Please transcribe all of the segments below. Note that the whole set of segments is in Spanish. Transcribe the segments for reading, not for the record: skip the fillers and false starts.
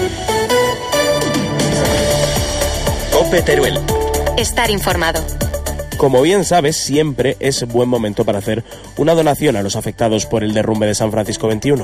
COPE Teruel. Estar informado. Como bien sabes, siempre es buen momento para hacer una donación a los afectados por el derrumbe de San Francisco 21.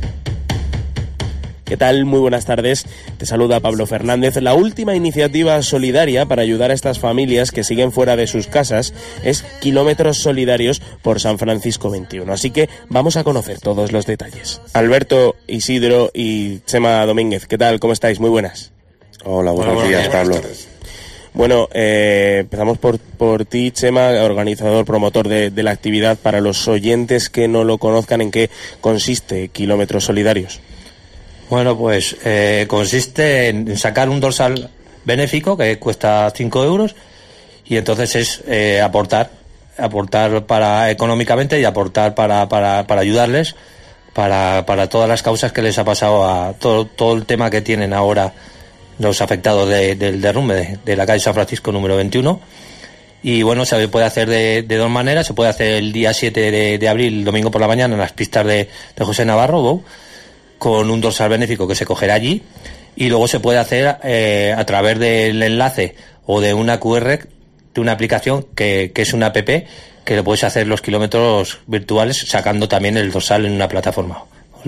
¿Qué tal? Muy buenas tardes. Te saluda Pablo Fernández. La última iniciativa solidaria para ayudar a estas familias que siguen fuera de sus casas es Kilómetros Solidarios por San Francisco 21. Así que vamos a conocer todos los detalles. Alberto, Isidro y Chema Domínguez, ¿qué tal? ¿Cómo estáis? Muy buenas. Hola, buenos días, Pablo. Bueno, empezamos por ti, Chema, organizador, promotor de la actividad. Para los oyentes que no lo conozcan, ¿en qué consiste Kilómetros Solidarios? Bueno, pues consiste en sacar un dorsal benéfico que cuesta 5 euros y entonces es aportar para económicamente y aportar para ayudarles para todas las causas que les ha pasado a todo el tema que tienen ahora los afectados del derrumbe de la calle San Francisco número 21. Y bueno, se puede hacer de dos maneras. Se puede hacer el día 7 de abril, domingo por la mañana, en las pistas de José Navarro, con un dorsal benéfico que se cogerá allí, y luego se puede hacer a través del enlace o de una QR, de una aplicación que es una app, que le puedes hacer los kilómetros virtuales sacando también el dorsal en una plataforma.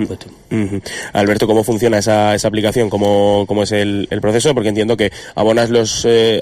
Alberto, ¿cómo funciona esa aplicación? ¿Cómo es el proceso? Porque entiendo que abonas le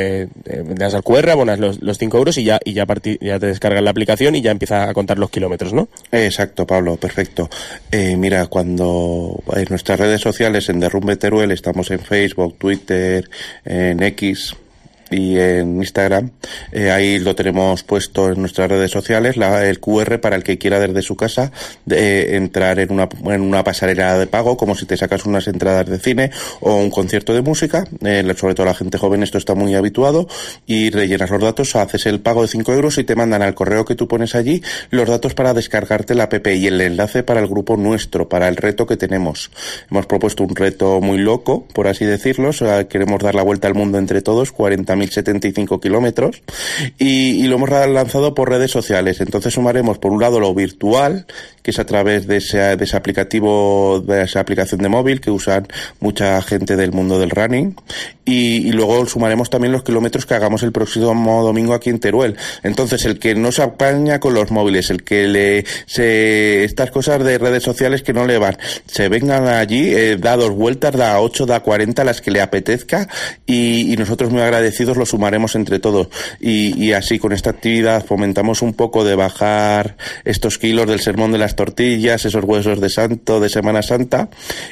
das al QR, abonas los 5 euros y ya te descargas la aplicación y ya empieza a contar los kilómetros, ¿no? Exacto, Pablo, perfecto. Mira, cuando en nuestras redes sociales, en Derrumbe Teruel, estamos en Facebook, Twitter, en X y en Instagram, ahí lo tenemos puesto en nuestras redes sociales, el QR para el que quiera desde su casa entrar en una pasarela de pago, como si te sacas unas entradas de cine o un concierto de música, sobre todo la gente joven esto está muy habituado, y rellenas los datos, haces el pago de 5 euros y te mandan al correo que tú pones allí los datos para descargarte la app y el enlace para el grupo nuestro, para el reto que tenemos. Hemos propuesto un reto muy loco, por así decirlo, o sea, queremos dar la vuelta al mundo entre todos, 40.075 kilómetros, y lo hemos lanzado por redes sociales. Entonces sumaremos por un lado lo virtual, que es a través de ese aplicativo, de esa aplicación de móvil que usan mucha gente del mundo del running, y luego sumaremos también los kilómetros que hagamos el próximo domingo aquí en Teruel. Entonces el que no se apaña con los móviles, el que estas cosas de redes sociales que no le van, se vengan allí, da 2 vueltas, da 8, da 40, las que le apetezca, y nosotros muy agradecidos lo sumaremos entre todos, y así con esta actividad fomentamos un poco de bajar estos kilos del sermón de las tortillas, esos huesos de santo de Semana Santa,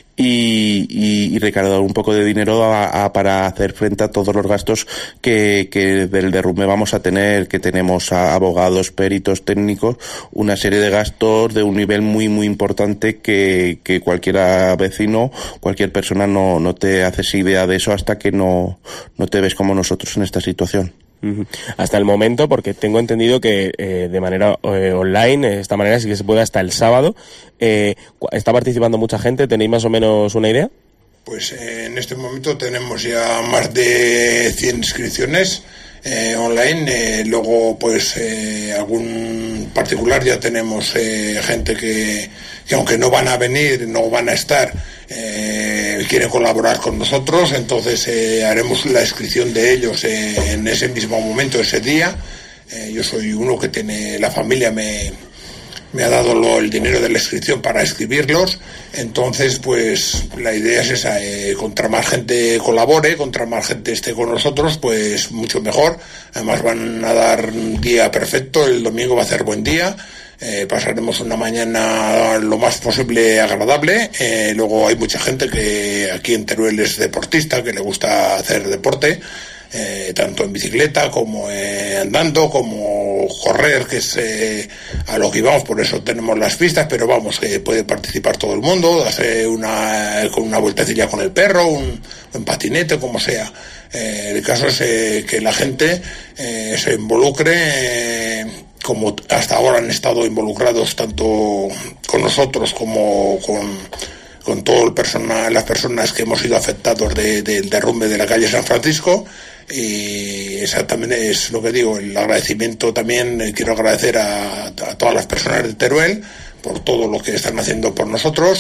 y recaudar un poco de dinero para hacer frente a todos los gastos que del derrumbe vamos a tener, que tenemos a abogados, peritos, técnicos, una serie de gastos de un nivel muy muy importante que cualquier vecino, cualquier persona no te haces idea de eso hasta que no te ves como nosotros en esta situación. Hasta el momento, porque tengo entendido que de manera online, de esta manera sí que se puede hasta el sábado. ¿Está participando mucha gente? ¿Tenéis más o menos una idea? Pues en este momento tenemos ya más de 100 inscripciones online. Luego, pues algún particular ya tenemos gente que aunque no van a venir, no van a estar, quieren colaborar con nosotros. Entonces haremos la inscripción de ellos en ese mismo momento, ese día. Yo soy uno que tiene, la familia me ha dado el dinero de la inscripción para inscribirlos. Entonces, pues la idea es esa, contra más gente colabore, contra más gente esté con nosotros, pues mucho mejor. Además van a dar un día perfecto, el domingo va a ser buen día. Pasaremos una mañana lo más posible agradable. Luego hay mucha gente que aquí en Teruel es deportista, que le gusta hacer deporte, tanto en bicicleta como andando, como correr, que es a lo que íbamos, por eso tenemos las pistas, pero vamos, puede participar todo el mundo, hacer con una vueltecilla con el perro, un patinete, como sea. El caso es que la gente se involucre, como hasta ahora han estado involucrados tanto con nosotros como con todo el personal, las personas que hemos sido afectados del derrumbe de la calle San Francisco. Y exactamente es lo que digo, el agradecimiento también, quiero agradecer a todas las personas de Teruel por todo lo que están haciendo por nosotros,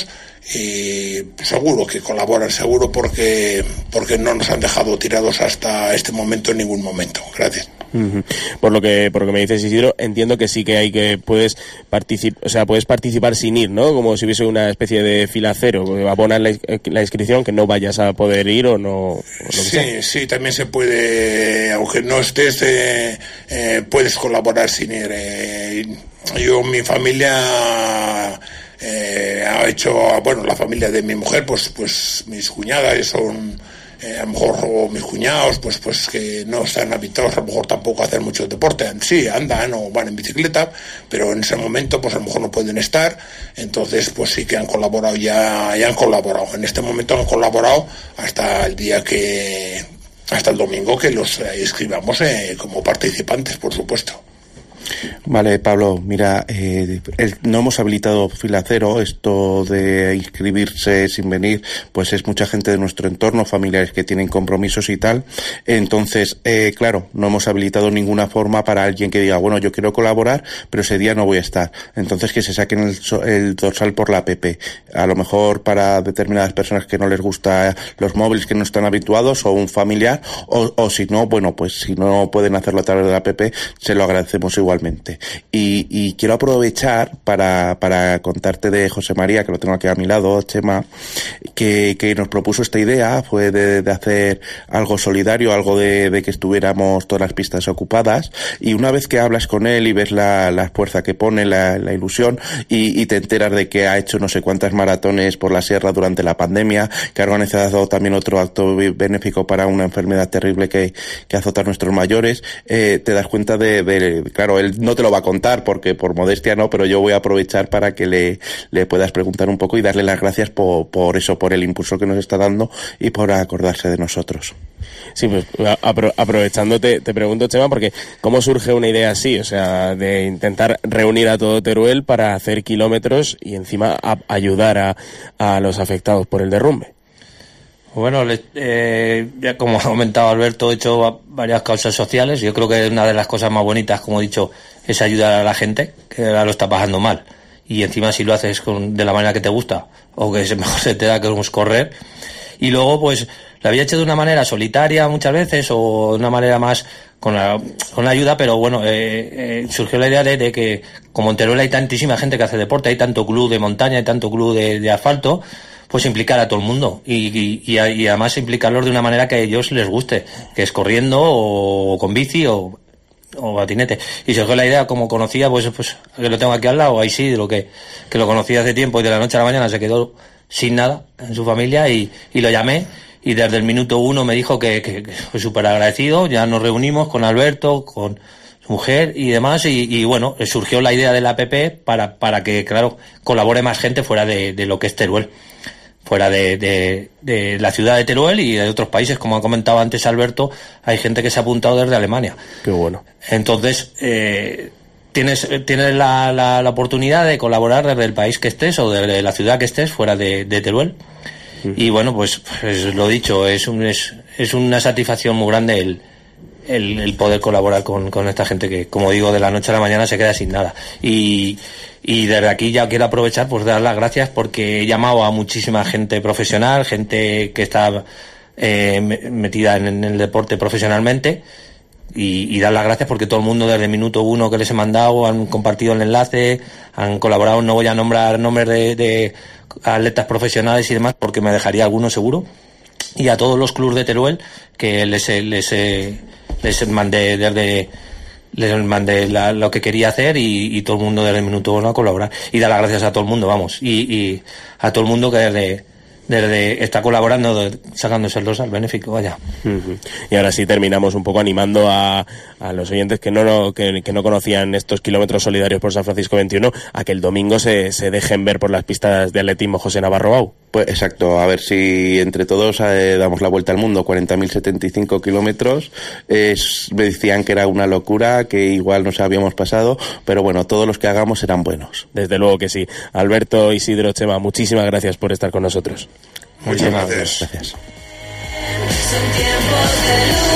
seguro que colaboran, seguro, porque no nos han dejado tirados hasta este momento en ningún momento. Gracias. Por lo que me dices, Isidro, entiendo que sí que puedes participar sin ir, ¿no? Como si hubiese una especie de fila cero, abonas la inscripción, que no vayas a poder ir o no. Sí, también se puede, aunque no estés, puedes colaborar sin ir. Yo, mi familia ha hecho, la familia de mi mujer, pues mis cuñadas son, a lo mejor, o mis cuñados, pues que no están habituados a lo mejor tampoco a hacer mucho deporte. Sí, andan o van en bicicleta, pero en ese momento pues a lo mejor no pueden estar. Entonces pues sí que han colaborado, ya han colaborado. En este momento han colaborado hasta el domingo que los inscribamos como participantes, por supuesto. Vale, Pablo, mira, no hemos habilitado fila cero. Esto de inscribirse sin venir, pues es mucha gente de nuestro entorno, familiares que tienen compromisos y tal. Entonces, claro, no hemos habilitado ninguna forma para alguien que diga, bueno, yo quiero colaborar, pero ese día no voy a estar. Entonces, que se saquen el dorsal por la app. A lo mejor para determinadas personas que no les gusta los móviles, que no están habituados, o un familiar, o si no, bueno, pues si no pueden hacerlo a través de la app, se lo agradecemos igualmente. Y quiero aprovechar para contarte de José María, que lo tengo aquí a mi lado, Chema, que nos propuso esta idea. Fue de hacer algo solidario, algo de que estuviéramos todas las pistas ocupadas, y una vez que hablas con él y ves la fuerza que pone, la ilusión, y te enteras de que ha hecho no sé cuántas maratones por la sierra durante la pandemia, que ha organizado también otro acto benéfico para una enfermedad terrible que azota a nuestros mayores, te das cuenta claro, él no te lo va a contar porque por modestia no, pero yo voy a aprovechar para que le puedas preguntar un poco y darle las gracias por eso, por el impulso que nos está dando y por acordarse de nosotros. Sí, pues aprovechando te pregunto, Chema, porque ¿cómo surge una idea así? O sea, de intentar reunir a todo Teruel para hacer kilómetros y encima ayudar a los afectados por el derrumbe. Bueno, ya como ha comentado Alberto, he hecho varias causas sociales. Yo creo que una de las cosas más bonitas, como he dicho, es ayudar a la gente que ahora lo está pasando mal. Y encima si lo haces de la manera que te gusta, o que mejor se te da, que es correr. Y luego, pues, lo había hecho de una manera solitaria muchas veces, o de una manera más con la ayuda, pero bueno, surgió la idea de que, como en Teruel hay tantísima gente que hace deporte, hay tanto club de montaña, hay tanto club de asfalto, pues implicar a todo el mundo y además implicarlos de una manera que a ellos les guste, que es corriendo o con bici o patinete. Y surgió la idea, como conocía, pues que lo tengo aquí al lado, a Isidro, que lo conocía hace tiempo y de la noche a la mañana se quedó sin nada en su familia y lo llamé, y desde el minuto 1 me dijo que fue súper agradecido. Ya nos reunimos con Alberto, con su mujer y demás, y bueno, surgió la idea de la app para que, claro, colabore más gente fuera de lo que es Teruel, fuera de la ciudad de Teruel y de otros países. Como ha comentado antes Alberto, hay gente que se ha apuntado desde Alemania. Qué bueno. Entonces, tienes la oportunidad de colaborar desde el país que estés o desde la ciudad que estés fuera de Teruel. Y bueno, pues lo dicho, es una satisfacción muy grande el poder colaborar con esta gente que, como digo, de la noche a la mañana se queda sin nada. Y desde aquí ya quiero aprovechar, pues dar las gracias, porque he llamado a muchísima gente profesional, gente que está metida en el deporte profesionalmente, y dar las gracias porque todo el mundo desde el minuto 1 que les he mandado han compartido el enlace, han colaborado. No voy a nombrar nombres de atletas profesionales y demás porque me dejaría alguno seguro, y a todos los clubes de Teruel que les mandé lo que quería hacer, y todo el mundo desde el minuto 1 a colaborar, y dar las gracias a todo el mundo, vamos, y a todo el mundo que desde está colaborando, sacándose el dorsal benéfico, vaya. Y ahora sí terminamos un poco animando a los oyentes que no conocían estos kilómetros solidarios por San Francisco 21 a que el domingo se dejen ver por las pistas de atletismo José Navarro Bau. Pues exacto, a ver si entre todos damos la vuelta al mundo. 40.075 kilómetros, me decían que era una locura, que igual nos habíamos pasado, pero bueno, todos los que hagamos serán buenos. Desde luego que sí. Alberto, Isidro, Chema, muchísimas gracias por estar con nosotros. Muchas gracias. Gracias. Son tiempos de luz.